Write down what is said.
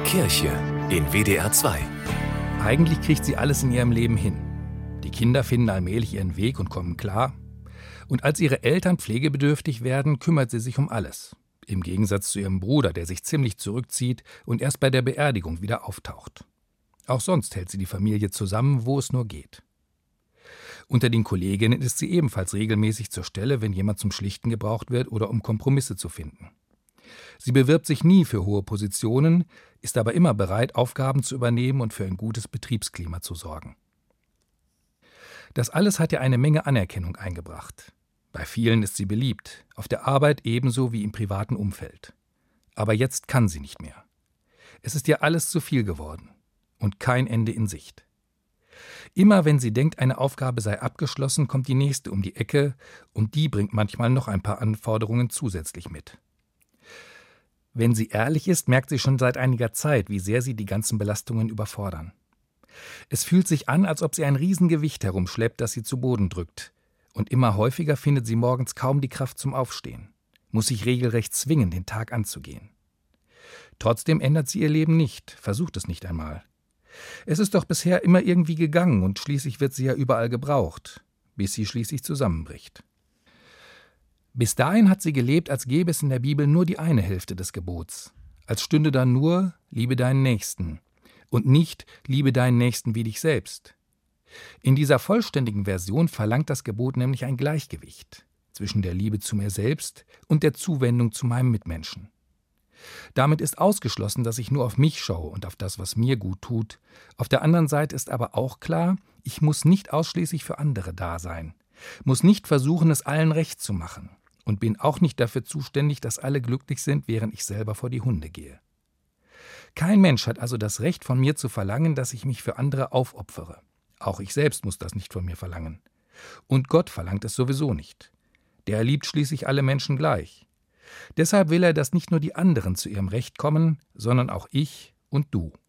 Kirche in WDR 2. Eigentlich kriegt sie alles in ihrem Leben hin. Die Kinder finden allmählich ihren Weg und kommen klar. Und als ihre Eltern pflegebedürftig werden, kümmert sie sich um alles. Im Gegensatz zu ihrem Bruder, der sich ziemlich zurückzieht und erst bei der Beerdigung wieder auftaucht. Auch sonst hält sie die Familie zusammen, wo es nur geht. Unter den Kolleginnen ist sie ebenfalls regelmäßig zur Stelle, wenn jemand zum Schlichten gebraucht wird oder um Kompromisse zu finden. Sie bewirbt sich nie für hohe Positionen, ist aber immer bereit, Aufgaben zu übernehmen und für ein gutes Betriebsklima zu sorgen. Das alles hat ihr eine Menge Anerkennung eingebracht. Bei vielen ist sie beliebt, auf der Arbeit ebenso wie im privaten Umfeld. Aber jetzt kann sie nicht mehr. Es ist ihr alles zu viel geworden und kein Ende in Sicht. Immer wenn sie denkt, eine Aufgabe sei abgeschlossen, kommt die nächste um die Ecke und die bringt manchmal noch ein paar Anforderungen zusätzlich mit. Wenn sie ehrlich ist, merkt sie schon seit einiger Zeit, wie sehr sie die ganzen Belastungen überfordern. Es fühlt sich an, als ob sie ein Riesengewicht herumschleppt, das sie zu Boden drückt. Und immer häufiger findet sie morgens kaum die Kraft zum Aufstehen, muss sich regelrecht zwingen, den Tag anzugehen. Trotzdem ändert sie ihr Leben nicht, versucht es nicht einmal. Es ist doch bisher immer irgendwie gegangen und schließlich wird sie ja überall gebraucht, bis sie schließlich zusammenbricht. Bis dahin hat sie gelebt, als gäbe es in der Bibel nur die eine Hälfte des Gebots, als stünde da nur, liebe deinen Nächsten und nicht, liebe deinen Nächsten wie dich selbst. In dieser vollständigen Version verlangt das Gebot nämlich ein Gleichgewicht zwischen der Liebe zu mir selbst und der Zuwendung zu meinem Mitmenschen. Damit ist ausgeschlossen, dass ich nur auf mich schaue und auf das, was mir gut tut. Auf der anderen Seite ist aber auch klar, ich muss nicht ausschließlich für andere da sein, muss nicht versuchen, es allen recht zu machen und bin auch nicht dafür zuständig, dass alle glücklich sind, während ich selber vor die Hunde gehe. Kein Mensch hat also das Recht von mir zu verlangen, dass ich mich für andere aufopfere. Auch ich selbst muss das nicht von mir verlangen. Und Gott verlangt es sowieso nicht. Der liebt schließlich alle Menschen gleich. Deshalb will er, dass nicht nur die anderen zu ihrem Recht kommen, sondern auch ich und du.